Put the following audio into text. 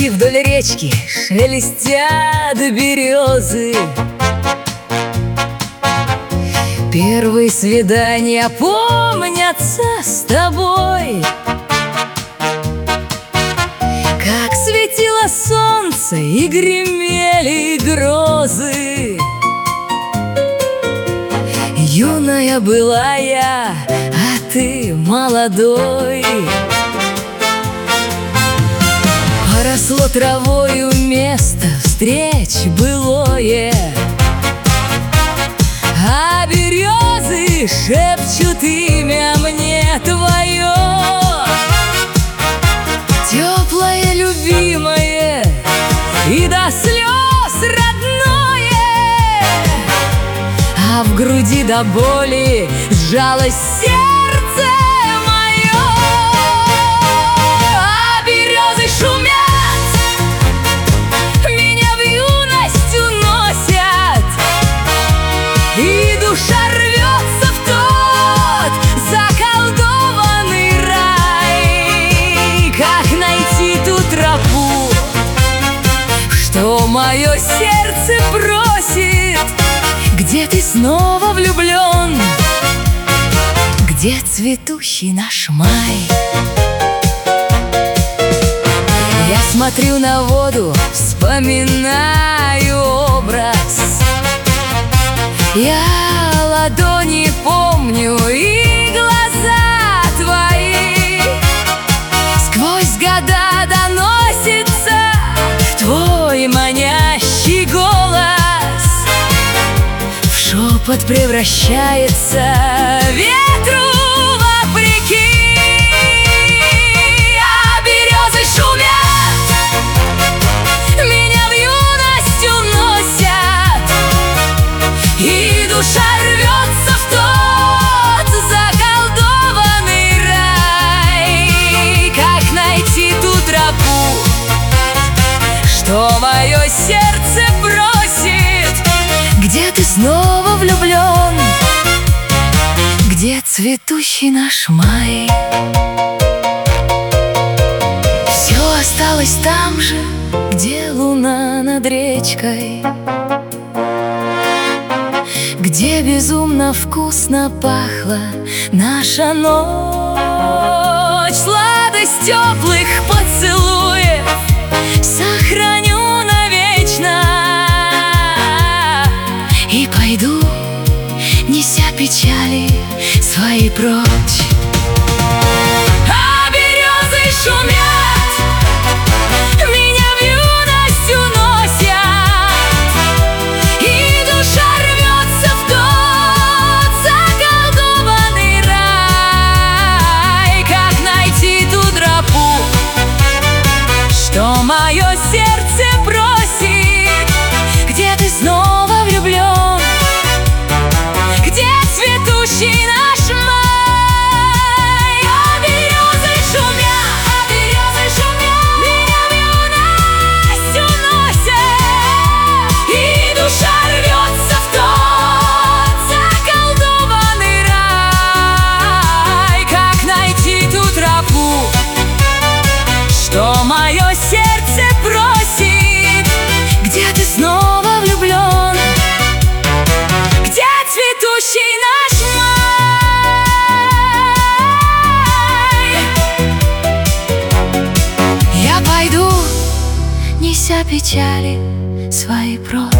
Ветки вдоль речки шелестят березы. Первые свидания помнятся с тобой, как светило солнце и гремели грозы. Юная была я, а ты молодой. Поросло травою место встреч былое, а березы шепчут имя мне твое. Теплое, любимое и до слез родное, а в груди до боли сжалось сердце мое. А березы шумят, меня в юность уносят, и душа рвется в тот заколдованный рай. Как найти ту тропу, что мое сердце просит? Где ты снова влюблен? Где цветущий наш май? Я смотрю на воду, вспоминаю образ. Я ладони помню и глаза твои. Сквозь года доносится твой манящий голос, в шепот превращается ветру вопреки. А березы шумят, меня в юность уносят, и душа рвется в тот заколдованный рай. Как найти ту тропу, что мое сердце просит? Где ты снова влюблен? Где цветущий наш май? Все осталось там же, где луна над речкой, где безумно вкусно пахла наша ночь. Сладость теплых поцелуев сохраню навечно и пойду, неся печали свои прочь. А березы шумят, меня в юность уносят, и душа рвется в тот заколдованный рай. Как найти ту тропу, что мое сердце просит? Где ты снова влюблен? Где цветущий наш май? А березы шумят, меня в юность уносят, и душа рвется в тот заколдованный рай. Как найти ту тропу, что мое сердце просит? Где ты снова влюблен? Где цветущий наш май? Я пойду, неся печали свои прочь.